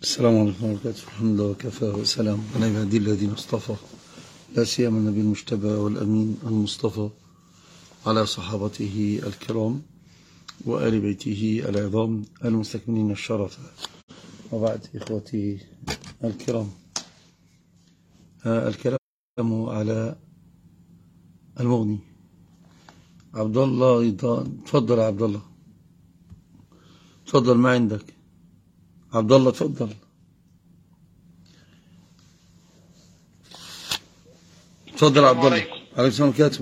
السلام عليكم ورحمة الله وبركاته. الحمد لله وكفى وسلام على عباده الذين اصطفى، لا سيما النبي المجتبى والأمين المصطفى، على صحابته الكرام وآل بيته العظام المستكملين الشرف. وبعد إخوتي الكرام، الكلام على المغني. عبد الله، تفضل يا عبد الله، تفضل ما عندك. عبد الله تفضل. تفضل يا عبد الله. عليكم السلام وبركاته.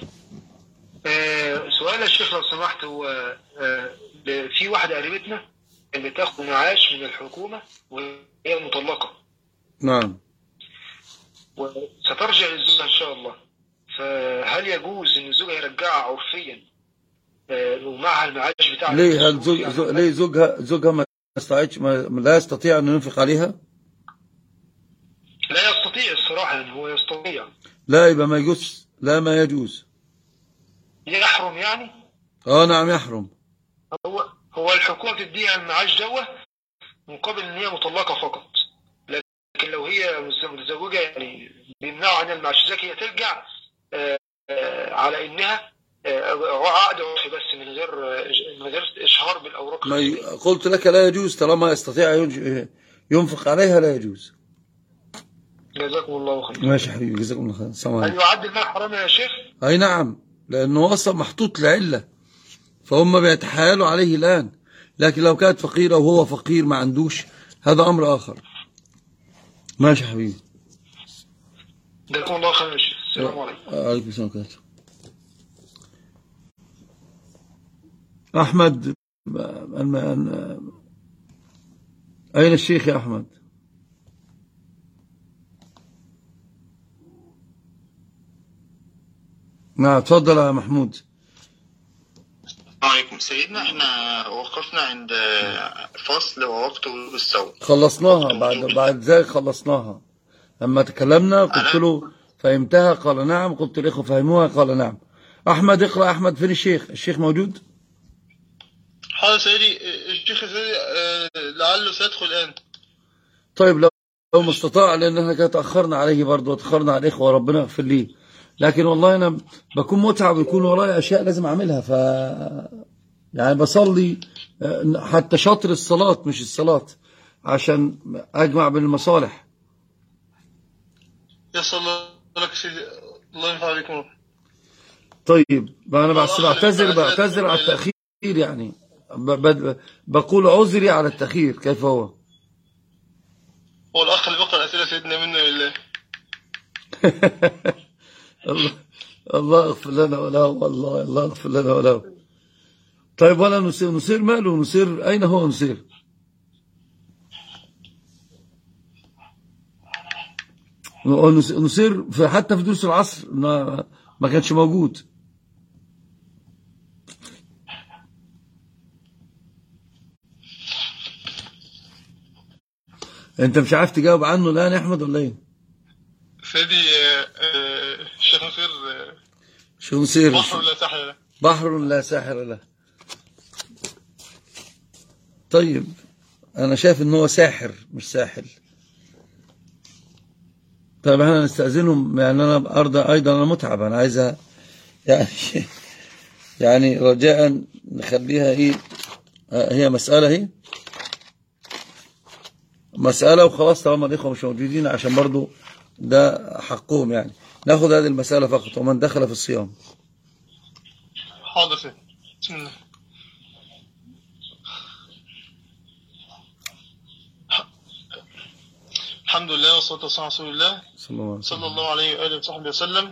سؤال يا شيخ لو سمحت، هو في واحدة قريبتنا اللي تاخد معاش من الحكومة وهي مطلقة. نعم. وسترجع للزوجة إن شاء الله، فهل يجوز إن الزوجة يرجعها عرفيا ومعها المعاش بتاعها؟ ليه؟ هل ليه زوجها لا يستطيع أن ينفق عليها؟ لا يستطيع الصراحة، يعني هو يستطيع. لا، يبقى ما يجوز. لا، ما يجوز. يحرم يعني؟ نعم يحرم. هو الحكومة بتديها المعاش دوه مقابل ان هي مطلقة فقط، لكن لو هي متزوجة يعني بيمنعوا عنها المعاش، ذاك هي ترجع على انها عقد عرفي بس من غير اشهار بالاوراق. قلت لك لا يجوز، طالما يستطيع ينفق عليها لا يجوز. جزاكم الله خير. ماشي حبيبي، جزاكم الله خير. السلام عليكم. هل يعد المال حرام يا شيخ؟ اي نعم، لانه اصلا محطوط لعله، فهم بيتحايلوا عليه الان. لكن لو كانت فقيره وهو فقير ما عندوش، هذا امر اخر. ماشي حبيبي. جزاكم الله خير يا شيخ. السلام عليكم. وعليكم السلام ورحمه الله. احمد، اين الشيخ يا احمد؟ نعم تفضل يا محمود. السلام عليكم سيدنا. احنا وقفنا عند فصل ووقت وجوب الصوم. خلصناها بعد ذلك خلصناها. لما تكلمنا قلت له فهمتها؟ قال نعم. قلت الإخوة فهموها؟ قال نعم. أحمد اقرأ. أحمد فين الشيخ؟ الشيخ موجود؟ حاضر سيدي. الشيخ سيدي لعله سيدخل الآن. طيب لو ما استطاع، لأن احنا تأخرنا عليه برضه وتأخرنا على الإخوة، ربنا يغفر لي. لكن والله أنا بكون متعب ويكون ورايا أشياء لازم أعملها، يعني بصلي حتى شطر الصلاة مش الصلاة، عشان أجمع بين المصالح. يسأل الله لك سيدي، الله ينفع عليكم. طيب أنا بعتذر على التأخير، يعني بقول عذري على التأخير. كيف هو الأخ اللي بقرأ الأسئلة سيدنا منه لله. الله اغفر لنا وله، والله الله اغفر لنا وله. طيب ولا نصير ماله؟ نصير أين هو نصير؟ نصير حتى في دروس العصر ما كانش موجود. انت مش عارف تجاوب عنه الآن يا أحمد ولا ايه؟ سيدي الشيخ نصير. شو نصير؟ بحر لا ساحر له. بحر لا ساحر له. طيب أنا شايف إن هو ساحر مش ساحل. طيب احنا نستأذنهم، يعني أنا أيضا أنا متعب، أنا عايزها يعني رجاء نخليها إيه، هي مسألة، هي مسألة وخلاص، طالما الإخوة مش موجودين، عشان برضو ده حقهم. يعني ناخد هذه المسألة فقط. ومن دخل في الصيام. حاضر سيدي. بسم الله. الحمد لله والصلاة والسلام على رسول الله صلى الله عليه وآله وصحبه وسلم.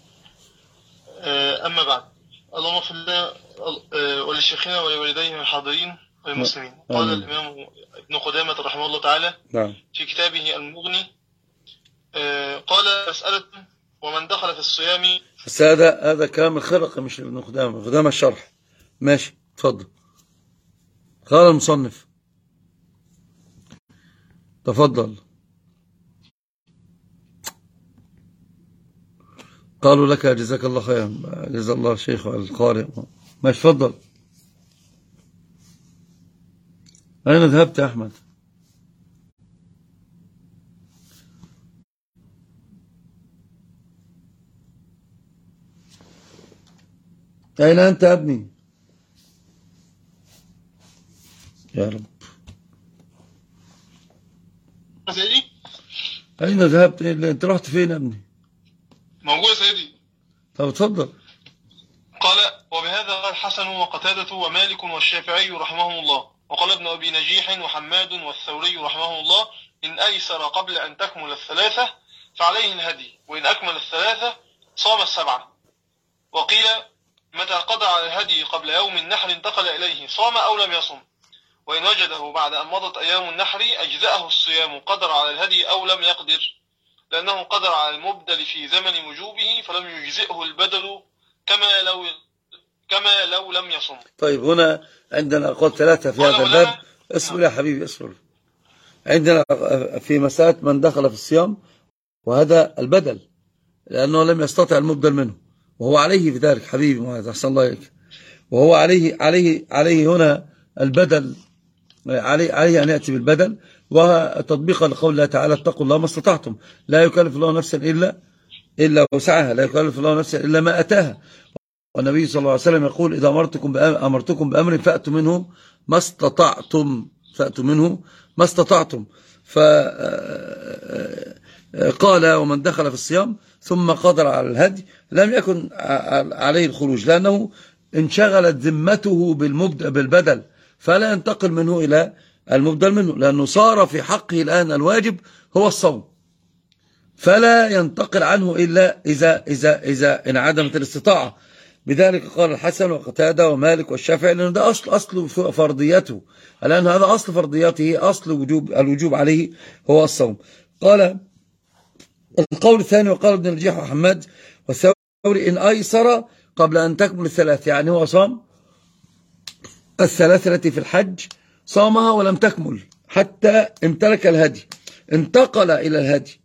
أما بعد، اللهم اغفر لنا ولشيخنا ولوالديه الحاضرين والمسلمين. قال الإمام ابن قدامة رحمه الله تعالى في كتابه المغني، قال مسألة ومن دخل في الصيام. بس هذا كلام الخرقي مش ابن قدامة. قدامة الشرح. ماشي تفضل. قال المصنف. تفضل. قالوا لك جزاك الله خيرا، جزا الله الشيخ القارئ. ماشي تفضل. أين ذهبت يا أحمد؟ أين أنت يا ابني؟ يا رب. سيدي أين ذهبت؟ أنت رحت فين يا ابني؟ موجود يا سيدي. طب اتفضل. قال وبهذا قال الحسن وقتادة ومالك والشافعي رحمهم الله، وقال ابن أبي نجيح وحماد والثوري رحمهم الله: إن أيسر قبل أن تكمل الثلاثة فعليه الهدي، وإن أكمل الثلاثة صام السبعة. وقيل متى قضى على الهدي قبل يوم النحر انتقل إليه صام أو لم يصم، وإن وجده بعد أن مضت أيام النحر أجزأه الصيام قدر على الهدي أو لم يقدر، لأنه قدر على المبدل في زمن وجوبه فلم يجزئه البدل كما لو لم يصم. طيب هنا عندنا أقوال ثلاثة في هذا الباب. اصبر يا حبيبي اصبر. عندنا في مسألة من دخل في الصيام، وهذا البدل لأنه لم يستطع المبدل منه، وهو عليه في ذلك حبيبي معاذ أحسن الله إليك، وهو عليه هنا البدل، عليه أن يأتي بالبدل، وتطبيقا لقول الله تعالى: اتقوا الله ما استطعتم، لا يكلف الله نفسا إلا وسعها، لا يكلف الله نفسا إلا ما أتاها. والنبي صلى الله عليه وسلم يقول: إذا أمرتكم بأمر فأتوا منه ما استطعتم، فقال: ومن دخل في الصيام ثم قدر على الهدي لم يكن عليه الخروج، لأنه انشغلت ذمته بالبدل، فلا ينتقل منه إلى المبدل منه، لأنه صار في حقه الآن الواجب هو الصوم، فلا ينتقل عنه إلا إذا انعدمت الاستطاعة. بذلك قال الحسن وقتادة ومالك والشافعي، لأنه ده أصل فرضيته، لأن هذا أصل فرضيته، أصل الوجوب عليه هو الصوم. قال القول الثاني: وقال ابن الرجيح وحماد والثوري: إن أيسر قبل أن تكمل الثلاث، يعني هو صام الثلاث التي في الحج، صامها ولم تكمل حتى امتلك الهدي، انتقل إلى الهدي،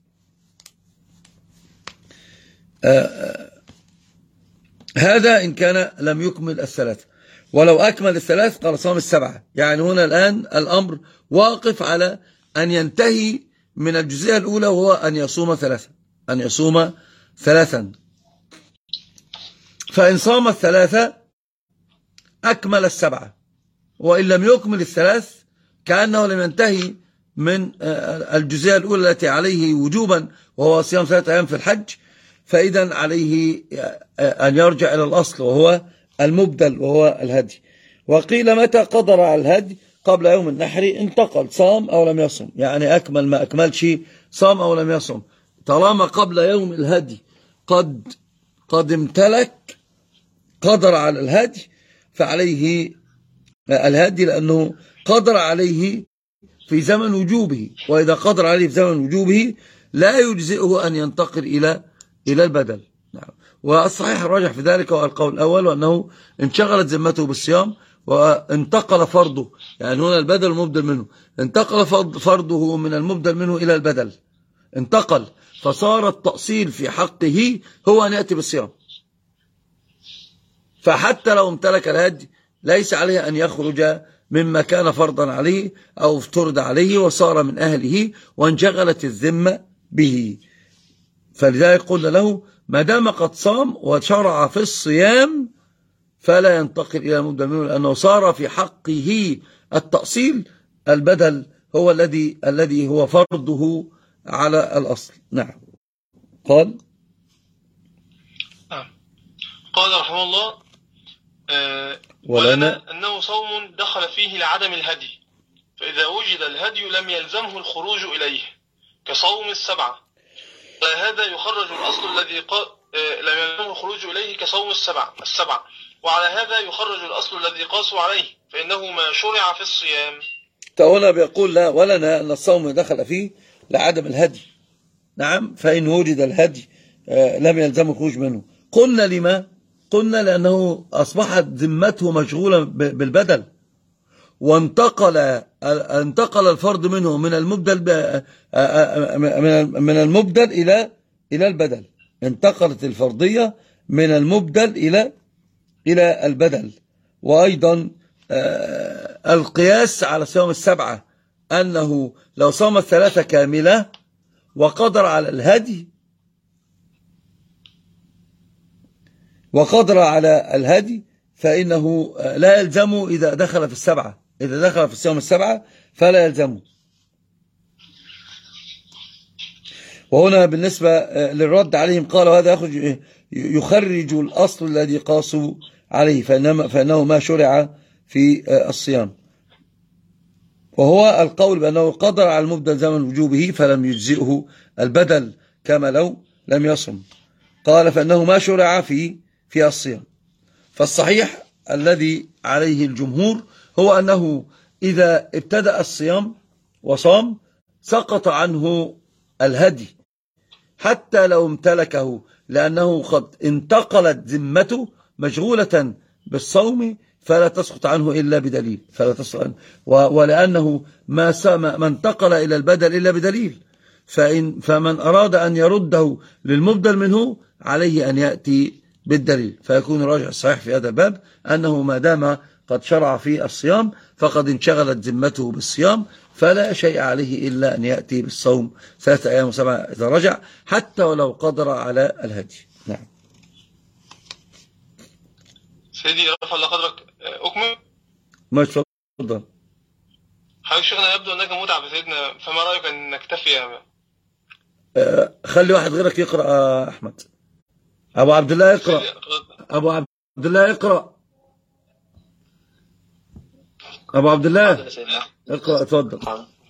هذا إن كان لم يكمل الثلاث. ولو أكمل الثلاث قال صام السبعة. يعني هنا الآن الأمر واقف على أن ينتهي من الجزئية الأولى، وهو أن يصوم ثلاثا، فإن صام الثلاثة أكمل السبعة، وإن لم يكمل الثلاث كأنه لم ينتهي من الجزئية الأولى التي عليه وجوبا، وهو صيام 3 أيام في الحج، فإذا عليه أن يرجع إلى الأصل وهو المبدل وهو الهدي. وقيل متى قدر على الهدي قبل يوم النحر انتقل، صام أو لم يصم، يعني أكمل ما أكملش، صام أو لم يصم، طالما قبل يوم الهدي قد امتلك، قدر على الهدي، فعليه الهدي، لأنه قدر عليه في زمن وجوبه، وإذا قدر عليه في زمن وجوبه لا يجزئه أن ينتقل إلى البدل. نعم. والصحيح الراجح في ذلك هو القول الأول، وأنه انشغلت ذمته بالصيام وانتقل فرضه، يعني هنا البدل المبدل منه، انتقل فرضه من المبدل منه إلى البدل، انتقل، فصار التأصيل في حقه هو أن يأتي بالصيام، فحتى لو امتلك الهدي ليس عليه أن يخرج مما كان فرضا عليه أو افترض عليه وصار من أهله وانشغلت الذمة به. فلذلك قلنا له: ما دام قد صام وشرع في الصيام فلا ينتقل إلى المبدل منه، لأنه صار في حقه التأصيل، البدل هو الذي هو فرضه على الأصل. نعم. قال رحمه الله: ولنا أنه صوم دخل فيه لعدم الهدي، فإذا وجد الهدي لم يلزمه الخروج إليه كصوم السبعة، فهذا يخرج الأصل الذي لم يلزمه الخروج إليه كصوم السبعة، وعلى هذا يخرج الأصل الذي قاسوا عليه، فإنه ما شرع في الصيام. هنا بيقول: لا، ولنا أن الصوم دخل فيه لعدم الهدي. نعم، فإن وجد الهدي لم يلزمه الخروج منه. قلنا لما؟ قلنا لأنه أصبحت ذمته مشغولة بالبدل، وانتقل الفرد منه من المبدل إلى البدل، انتقلت الفرضية من المبدل إلى البدل. وأيضا القياس على صيام السبعة، أنه لو صام الثلاثة كاملة وقدر على الهدي وقدر على الهدي فإنه لا يلزمه إذا دخل في السبعة، إذا دخل في الصيام السبعة فلا يلزمه. وهنا بالنسبة للرد عليهم قال هذا يخرج الأصل الذي قاسوا عليه فإنه ما شرع في الصيام، وهو القول بأنه قدر على المبدل زمن وجوبه فلم يجزئه البدل كما لو لم يصم. قال فإنه ما شرع في الصيام. فالصحيح الذي عليه الجمهور هو أنه إذا ابتدأ الصيام وصام سقط عنه الهدي حتى لو امتلكه، لأنه قد انتقلت ذمته مشغولة بالصوم فلا تسقط عنه إلا بدليل، فلا تسقط عنه ولأنه ما انتقل إلى البدل إلا بدليل. فمن أراد أن يرده للمبدل منه عليه أن يأتي بالدليل، فيكون الراجح الصحيح في هذا الباب أنه ما دام قد شرع في الصيام فقد انشغلت ذمته بالصيام فلا شيء عليه إلا أن يأتي بالصوم 3 أيام و7 إذا رجع حتى ولو قدر على الهدي. نعم. سيدي رفع الله قدرك أكمل؟ ما تفضل. حضرتك شيخنا يبدو أنك متعب يا سيدنا، فما رأيك أن نكتفي يا خلي واحد غيرك يقرأ. أحمد أبو عبد الله يقرأ. أبو عبد الله يقرأ. أبو عبد الله اقرأ اتفضل.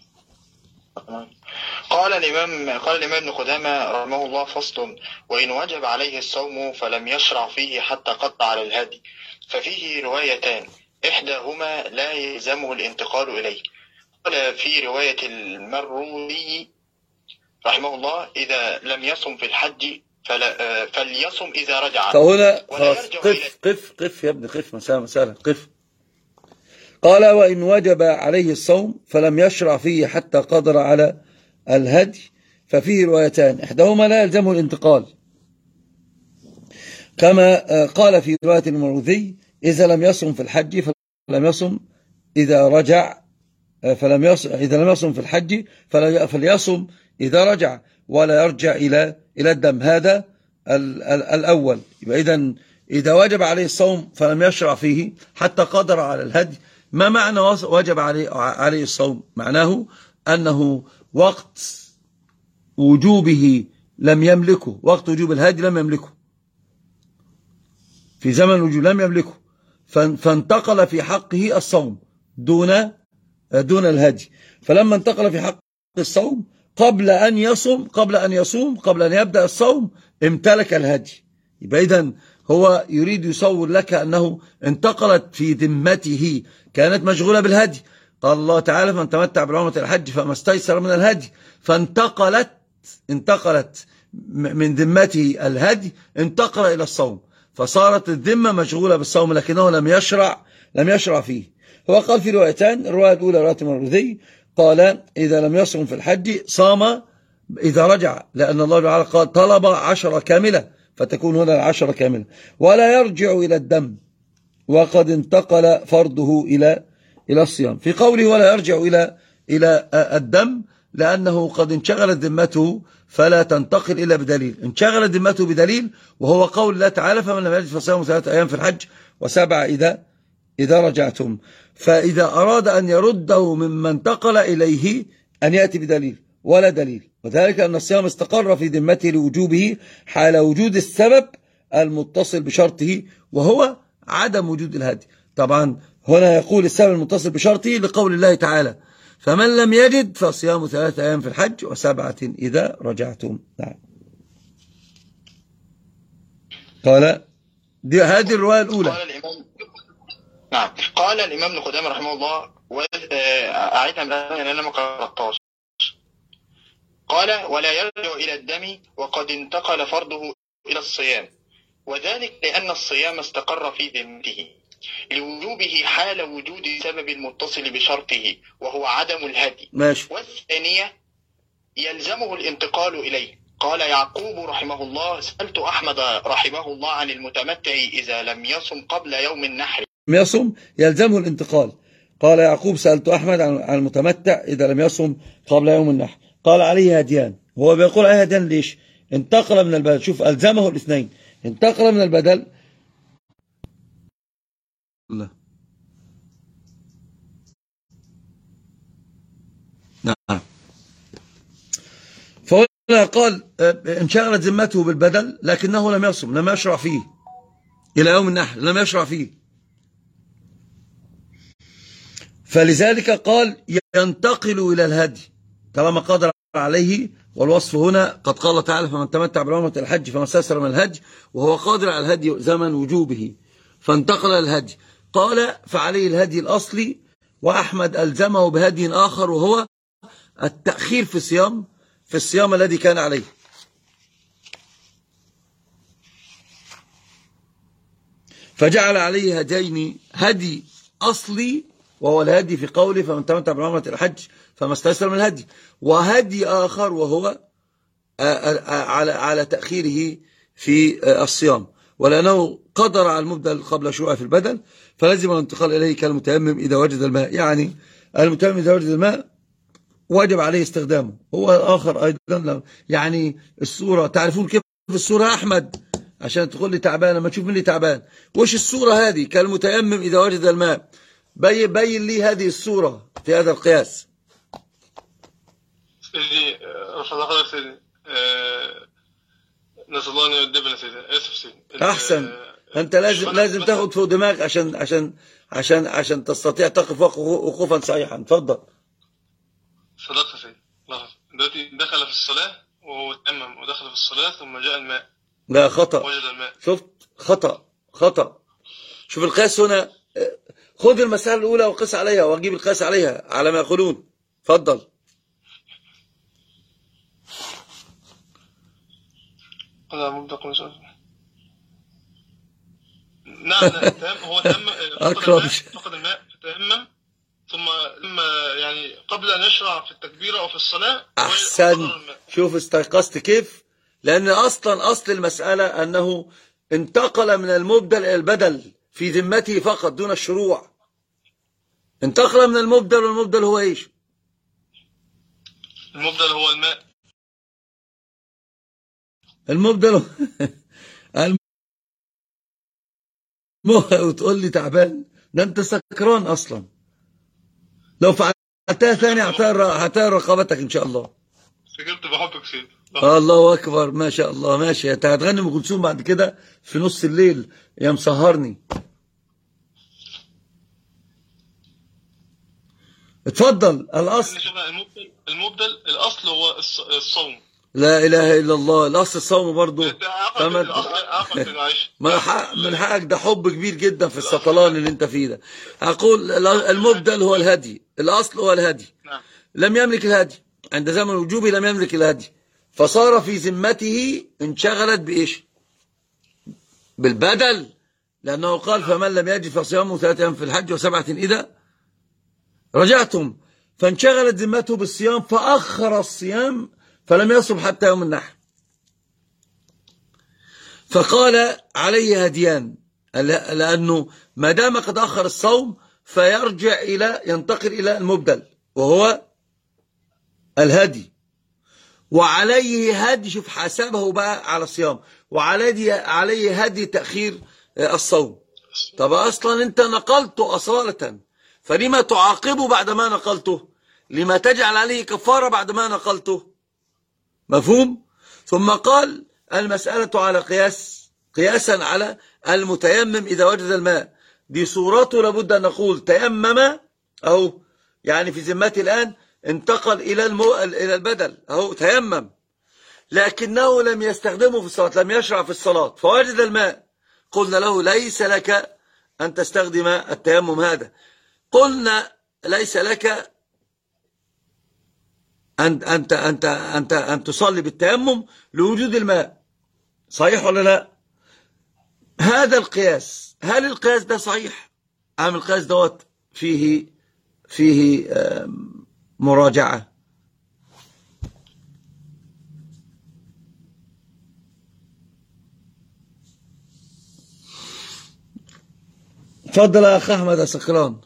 قال الإمام ابن قدامة رحمه الله فصل: وإن وجب عليه الصوم فلم يشرع فيه حتى قطع على الهدي ففيه روايتان، إحداهما لا يلزمه الانتقال إليه. قال في رواية المروي رحمه الله: إذا لم يصم في الحج فليصم إذا رجع. فهنا قف يا ابني، قف مسألة قف. قال وإن وجب عليه الصوم فلم يشرع فيه حتى قدر على الهدي ففيه روايتان، إحداهما لا يلزمه الانتقال كما قال في رواية المروذي: إذا لم يصم في الحج فلم يصم إذا رجع، إذا لم يصم في الحج فليصم إذا رجع ولا يرجع إلى الدم. هذا الأول. يبقى إذا وجب عليه الصوم فلم يشرع فيه حتى قدر على الهدي، ما معنى وجب عليه الصوم؟ معناه أنه وقت وجوبه لم يملكه، وقت وجوب الهدي لم يملكه، في زمن الوجوب لم يملكه، فانتقل في حقه الصوم دون الهدي. فلما انتقل في حق الصوم قبل أن يصوم قبل أن يبدأ الصوم امتلك الهدي. يبقى إذن هو يريد يصور لك أنه انتقلت في ذمته، كانت مشغولة بالهدي. قال الله تعالى: فمن تمتع بالعمرة إلى الحج فما استيسر من الهدي. انتقلت من ذمته الهدي، انتقل إلى الصوم، فصارت الذمة مشغولة بالصوم لكنه لم يشرع فيه. هو قال في روايتان: الرواية الأولى رواية المروذي قال: إذا لم يصم في الحج صام إذا رجع، لأن الله تعالى قال طلب 10 كاملة، فتكون هنا 10 كاملة. ولا يرجع إلى الدم وقد انتقل فرضه إلى الصيام. في قوله ولا يرجع إلى الدم لأنه قد انشغلت ذمته فلا تنتقل إلا بدليل. انشغلت ذمته بدليل، وهو قول الله تعالى: فمن لم يجد فصيام 3 أيام في الحج و7 إذا رجعتم. فإذا أراد أن يرده مما انتقل إليه أن يأتي بدليل ولا دليل، وذلك أن الصيام استقر في ذمته لوجوبه حال وجود السبب المتصل بشرطه وهو عدم وجود الهدي. طبعا هنا يقول السبب المتصل بشرطه لقول الله تعالى: فمن لم يجد فصيام 3 أيام في الحج و7 إذا رجعتم. نعم. قال هذه الرواية الأولى. نعم. قال الإمام ابن قدامة رحمه الله، أعيدها من الآن أنا ما قرأتهاش. قال: ولا يرجع إلى الدم وقد انتقل فرضه إلى الصيام، وذلك لأن الصيام استقر في ذمته لوجوبه حال وجود السبب المتصل بشرطه وهو عدم الهدي. ماشي. والثانية يلزمه الانتقال إليه. قال يعقوب رحمه الله: سألت أحمد رحمه الله عن المتمتع إذا لم يصم قبل يوم النحر. يصم يلزمه الانتقال. قال يعقوب: سألت أحمد عن المتمتع إذا لم يصم قبل يوم النحر. قال: عليه هديان. هو بيقول عليه هديان ليش؟ انتقل من البدل. شوف، ألزمه الاثنين، انتقل من البدل الله. نعم. فهنا قال انشغلت ذمته بالبدل لكنه لم يصم، لم يشرع فيه إلى يوم النحر، لم يشرع فيه. فلذلك قال ينتقل إلى الهدي طالما قدر عليه. والوصف هنا قد قال تعالى فمن تمتع بعمرة الحج فما استيسر من الهدي، وهو قادر على الهدي زمن وجوبه فانتقل إلى الهدي. قال فعليه الهدي الأصلي، وأحمد ألزمه بهدي آخر وهو التأخير في الصيام الذي كان عليه. فجعل عليه هدين، هدي أصلي وهو الهدي في قوله فمن تمتع بعمرة الحج فما استيسر من الهدي، وهدي آخر وهو على تأخيره في الصيام، ولأنه قدر على المبدل قبل شروعه في البدل فلازم الانتقال إليه كالمتيمم إذا وجد الماء. يعني المتيمم إذا وجد الماء واجب عليه استخدامه. هو آخر أيضا يعني الصورة، تعرفون كيف الصورة أحمد عشان تقول لي تعبان لما تشوف مني تعبان، وش الصورة هذه؟ كالمتيمم إذا وجد الماء. بين لي هذه الصورة في هذا القياس. سيدي رفض حضرتك سيدي، نسأل الله أن يؤدبنا سيدي. آسف سيدي. أحسن. أنت لازم تاخد فوق دماغك عشان تستطيع تقف وقوفا صحيحا. تفضل. صدقت سيدي. دلوقتي دخل في الصلاة وهو تمم، ودخل في الصلاة ثم جاء الماء. لا خطأ. وجد الماء. شفت؟ خطأ. شوف القياس هنا، خذ المسألة الأولى وقس عليها وأجيب القياس عليها على ما يقولون. تفضل. نعم هو فقد الماء فتيمم ثم يعني قبل أن يشرع في التكبير أو في الصلاة. أحسن. شوف استيقظت كيف؟ لأن أصل المسألة أنه انتقل من المبدل إلى البدل في ذمته فقط دون الشروع. انتقل من المبدل، والمبدل هو إيش؟ المبدل هو الماء. المبدل وتقول لي تعبان؟ ده انت سكران اصلا. لو فعلتها ثاني هتطير رقبتك ان شاء الله. سجلت بحبك سيدي. الله اكبر، ما شاء الله. ماشي، انت هتغني ام كلثوم بعد كده في نص الليل يا مسهرني. اتفضل. الاصل المبدل الاصل هو الصوم. لا اله الا الله. الاصل الصوم برضه. من حقك، ده حب كبير جدا في السطلان اللي انت فيه ده. اقول المبدل هو الهدي، الاصل هو الهدي. لم يملك الهدي عند زمن وجوبه، لم يملك الهدي فصار في ذمته. انشغلت بايش؟ بالبدل، لانه قال فمن لم يجد فصيامه 3 أيام في الحج و7 اذا رجعتم. فانشغلت ذمته بالصيام فاخر الصيام فلم يصم حتى يوم النحر. فقال عليه هديان، لأنه ما دام قد أخر الصوم ينتقل إلى المبدل وهو الهدي، وعليه هدي. شوف حسابه بقى على الصيام، وعليه هدي تأخير الصوم. طب أصلا أنت نقلته أصالة، فلما تعاقبه بعد ما نقلته؟ لما تجعل عليه كفارة بعد ما نقلته؟ مفهوم؟ ثم قال المسألة على قياسا على المتيمم إذا وجد الماء. دي صورته لابد أن نقول تيمم أهو، يعني في ذمته الآن انتقل إلى البدل أهو تيمم، لكنه لم يستخدمه في الصلاة، لم يشرع في الصلاة فوجد الماء. قلنا له ليس لك أن تستخدم التيمم هذا. قلنا ليس لك أن تصلي بالتيمم لوجود الماء. صحيح ولا لا؟ هذا القياس، هل القياس ده صحيح؟ أم القياس دوت فيه مراجعة؟ تفضل يا أخ أحمد يا سكران.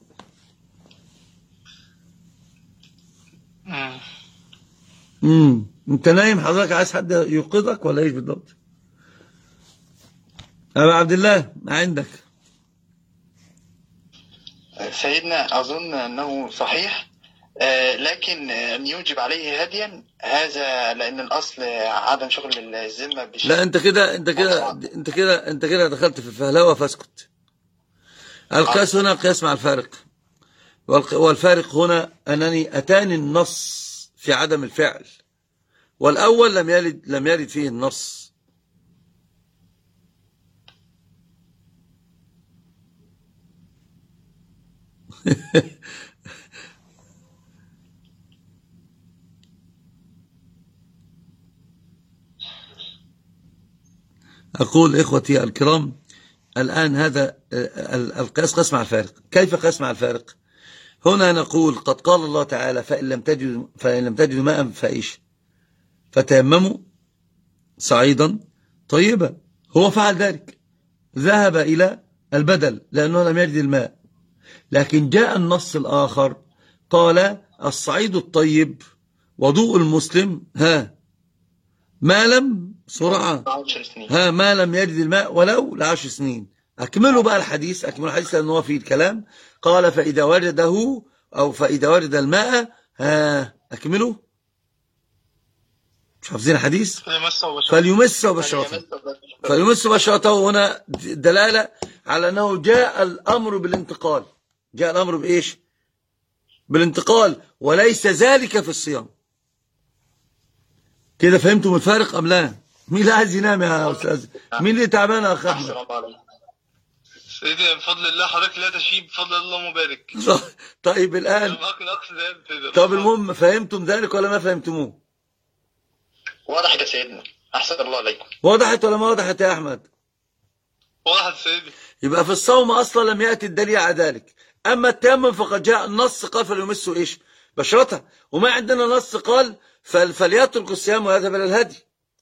انت نايم حضرتك؟ عايز حد يوقظك ولا ايش بالضبط؟ ابو عبد الله عندك؟ سيدنا أظن أنه صحيح، لكن أن يوجب عليه هديا هذا لأن الأصل عدم شغل الذمة بالشيء. لا أنت كده دخلت في الفهلوة فاسكت. القياس هنا قياس مع الفارق، والفارق هنا أنني أتاني النص في عدم الفعل، والأول لم يرد فيه النص. أقول إخوتي الكرام، الآن هذا القياس قياس مع الفارق. كيف قياس مع الفارق؟ هنا نقول قد قال الله تعالى فإن لم تجدوا ماء فإيش؟ فتيمموا صعيدا طيبا. هو فعل ذلك، ذهب إلى البدل لأنه لم يجد الماء. لكن جاء النص الآخر قال الصعيد الطيب وضوء المسلم ما لم سرعة ما لم يجد الماء ولو ل10 سنين. أكملوا بقى الحديث، أكملوا الحديث لأنه فيه الكلام. قال فإذا وجده أو فإذا وجد الماء أكملوا، مش حافظين الحديث؟ فليمسه بشرته. هنا دلالة على أنه جاء الأمر بالانتقال. جاء الأمر بإيش؟ بالانتقال، وليس ذلك في الصيام. كده فهمتم الفارق أم لا؟ مين اللي عايز ينام يا أستاذ؟ مين اللي تعبان يا أخ أحمد؟ سيدي بفضل الله حضرتك لا تشيب بفضل الله مبارك. طيب الآن طب المهم فهمتم ذلك ولا ما فهمتموه؟ وضحت يا سيدنا، أحسن الله عليكم. وضحت ولا ما وضحت يا أحمد؟ وضحت سيدي. يبقى في الصوم أصلا لم يأتي الدليل على ذلك. أما التيمم فقد جاء النص قال فليمسوا إيش؟ بشرته. وما عندنا نص قال فليترك الصيام ويذهب إلى الهدي.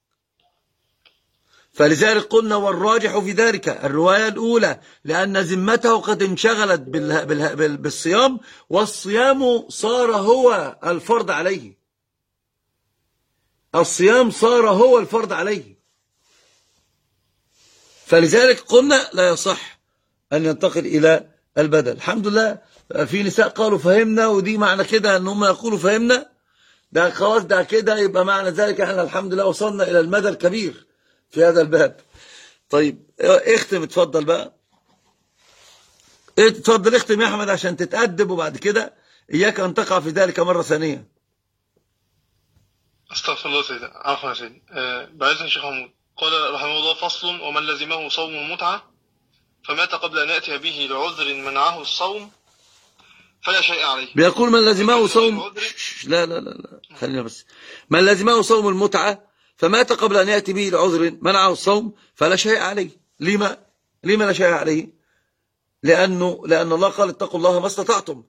فلذلك قلنا والراجح في ذلك الرواية الأولى، لأن ذمته قد انشغلت بالصيام، والصيام صار هو الفرض عليه. الصيام صار هو الفرض عليه، فلذلك قلنا لا يصح أن ينتقل إلى البدل. الحمد لله في نساء قالوا فهمنا، ودي معنى كده أن هم يقولوا فهمنا، ده خلاص ده كده يبقى معنى ذلك احنا الحمد لله وصلنا إلى المدى الكبير في هذا الباب. طيب اختم اتفضل بقى، اتفضل اختم يا أحمد عشان تتأدب، وبعد كده إياك أن تقع في ذلك مرة ثانية. استغفر الله سيدي. عفوا يا سيدي. بعد يا شيخ محمود قال رحمه الله فصل ومن لزمه صوم المتعة فمات قبل أن يأتي به لعذر منعه الصوم فلا شيء عليه. بيقول من لزمه صوم لا خلينا بس. من لزمه صوم المتعة فمات قبل أن يأتي به لعذر منعه الصوم فلا شيء عليه. لما لا شيء عليه؟ لأن الله قال اتقوا الله ما استطعتم،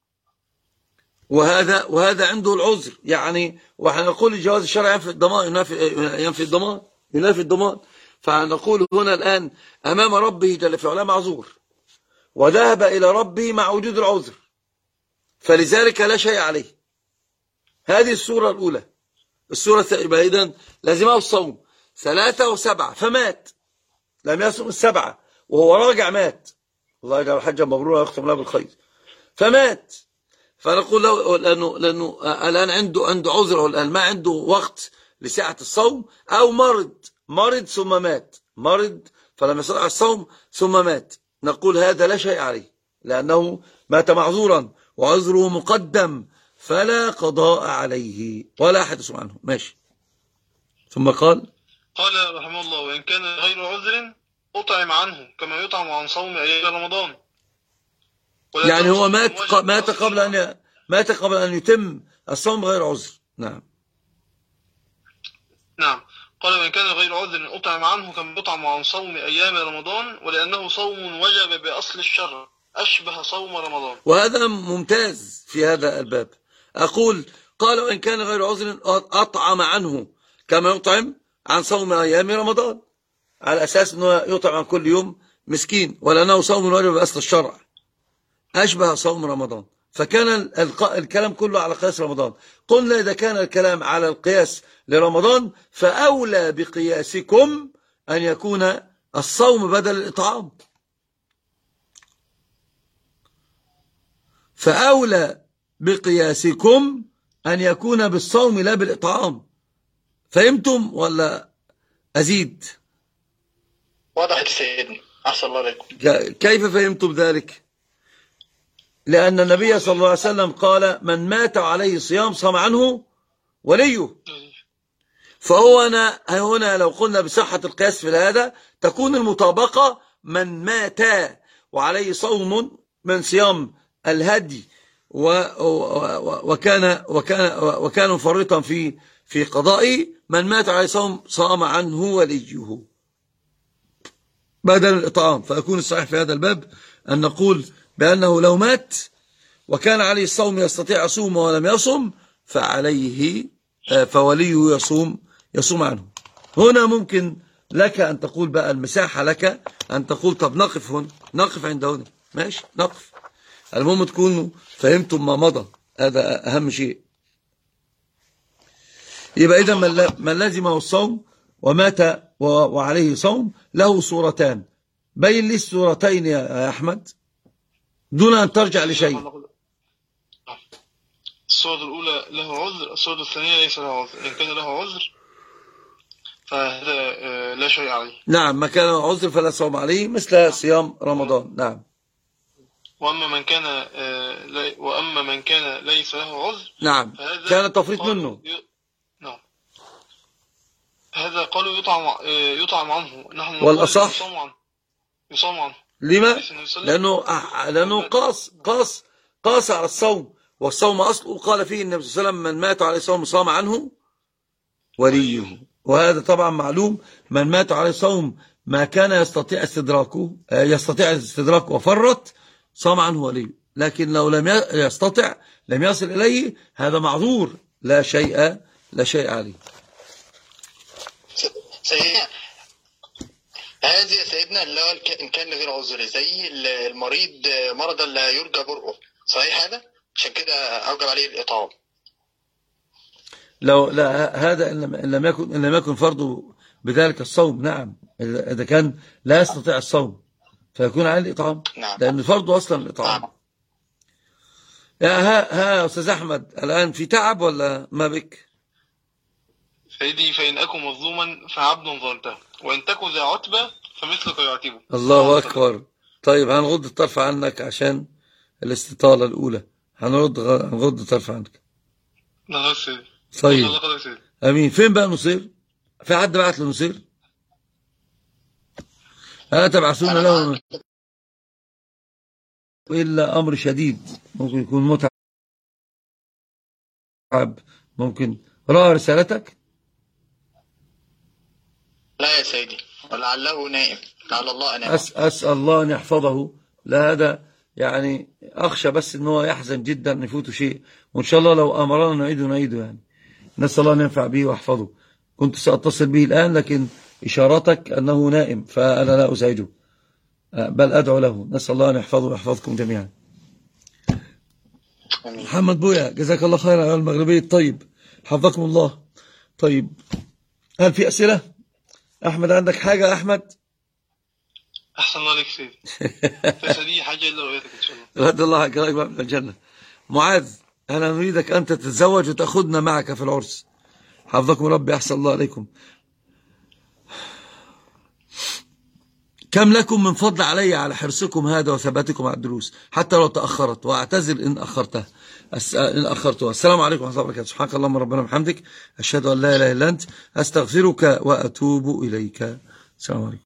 وهذا عنده العذر يعني. وحنقول الجواز الشرعي ينفي الضمان ينافي الضمان. فنقول هنا الآن أمام ربه جل في علاه معذور، وذهب إلى ربه مع وجود العذر، فلذلك لا شيء عليه. هذه الصورة الأولى. الصورة الثانية إذن لازمه الصوم 3 و7 فمات، لم يصم 7 وهو راجع مات، الله يجعل حجا مبرورا ويختم له بالخير، فمات. فنقول له لأنه الآن عنده عذر، الآن ما عنده وقت لساعة الصوم، أو مرض ثم مات، مرض فلم يستطع الصوم ثم مات. نقول هذا لا شيء عليه لأنه مات معذورا وعذره مقدم، فلا قضاء عليه ولا حدث عنه. ماشي. ثم قال رحمه الله وإن كان غير عذر أطعم عنه كما يطعم عن صوم أيام رمضان. يعني هو مات قبل أن يتم الصوم غير عذر. نعم. قال وإن كان غير عذر أطعم عنه كما يطعم عن صوم أيام رمضان، ولأنه صوم وجب بأصل الشرع أشبه صوم رمضان. وهذا ممتاز في هذا الباب. أقول قال وإن كان غير عذر أطعم عنه كما يطعم عن صوم أيام رمضان، على أساس أنه يطعم عن كل يوم مسكين، ولأنه صوم وجب بأصل الشرع أشبه صوم رمضان. فكان الكلام كله على قياس رمضان. قلنا إذا كان الكلام على القياس لرمضان فأولى بقياسكم أن يكون الصوم بدل الإطعام. فأولى بقياسكم أن يكون بالصوم لا بالإطعام. فهمتم ولا أزيد؟ وضحت سيدنا، أحسن الله عليكم. كيف فهمتم ذلك؟ لأن النبي صلى الله عليه وسلم قال من مات عليه صيام صام عنه وليه. فهو هنا لو قلنا بصحة القياس في هذا تكون المطابقة من مات وعليه صوم من صيام الهدي وكان مفرطا في قضائه، من مات عليه صوم صام عنه وليه بدل الإطعام. فيكون الصحيح في هذا الباب أن نقول بأنه لو مات وكان عليه الصوم يستطيع يصوم ولم يصم فوليه يصوم عنه. هنا ممكن لك أن تقول بقى المساحة لك أن تقول طب نقف عند هنا، ماشي نقف. المهم تكونوا فهمتم ما مضى، هذا أهم شيء. يبقى إذا من لزمه الصوم ومات وعليه صوم له صورتان. بين لي الصورتين يا أحمد دون أن ترجع لشيء. الصورة الأولى له عذر، الصورة الثانية ليس له عذر. إن كان له عذر فهذا لا شيء عليه. نعم، ما كان له عذر فلا صوم عليه مثل صيام رمضان. نعم. وأما من كان ليس له عذر، نعم، كان تفريط منه. نعم، هذا قالوا يطعم عنه. نحن والأصح يصوم عنه. لما؟ لأنه قاس على الصوم، والصوم أصله قال فيه النبي صلى الله عليه وسلم من مات عليه صوم صام عنه وليه. وهذا طبعا معلوم، من مات عليه صوم ما كان يستطيع استدراكه وفرط صام عنه وليه. لكن لو لم يستطع لم يصل إليه هذا معذور لا شيء عليه. سيدنا هذه يا سيدنا اللي هو إن كان غير عذر زي المريض مرضا لا يرجى برؤه، صحيح هذا؟ عشان كده أوجب عليه الإطعام. لا هذا إن لم يكن فرضه بذلك الصوم. نعم، إذا كان لا يستطيع الصوم فيكون عليه الإطعام. نعم. لأن فرضه أصلا الإطعام. نعم. يا أستاذ أحمد الآن في تعب ولا ما بك؟ سيدي فإن أكن مظلوما فعبد ظلمته، وإن تكن ذا عتبة فمثلك يعتبه. الله أكبر. طيب هنغض الطرف عنك عشان الاستطالة الأولى، هنغض الطرف عنك. نعم سيدي. طيب أمين. فين بقى نصير؟ في حد بعت لنصير؟ تبعثون له إلا أمر شديد، ممكن يكون متعب، ممكن رأى رسالتك؟ لا يا سيدي، ولعله نائم، لعل الله نائم. أسأل الله أن يحفظه. لا هذا يعني أخشى بس أنه يحزن جدا أن يفوته شيء، وإن شاء الله لو أمرنا نعيده يعني. نسأل الله أن ينفع به ويحفظه. كنت سأتصل به الآن لكن إشارتك أنه نائم فأنا لا أزعجه، بل أدعو له. نسأل الله أن يحفظه ويحفظكم جميعا. محمد بويا جزاك الله خيرا على المغربي الطيب، حفظكم الله. طيب هل في أسئلة؟ أحمد عندك حاجة يا أحمد؟ أحسن الله عليك سيدي. فسدي حاجة إلا رؤيتك إن شاء الله. رد الله عليك من الجنة. معاذ أنا نريدك أن تتزوج وتأخذنا معك في العرس. حفظكم ربي، أحسن الله عليكم. كم لكم من فضل علي على حرصكم هذا وثباتكم على الدروس حتى لو تأخرت، وأعتذر إن أخرتها. السلام عليكم ورحمة الله وبركاته. سبحانك اللهم ربنا وبحمدك، أشهد أن لا إله إلا أنت، أستغفرك وأتوب إليك. السلام عليكم.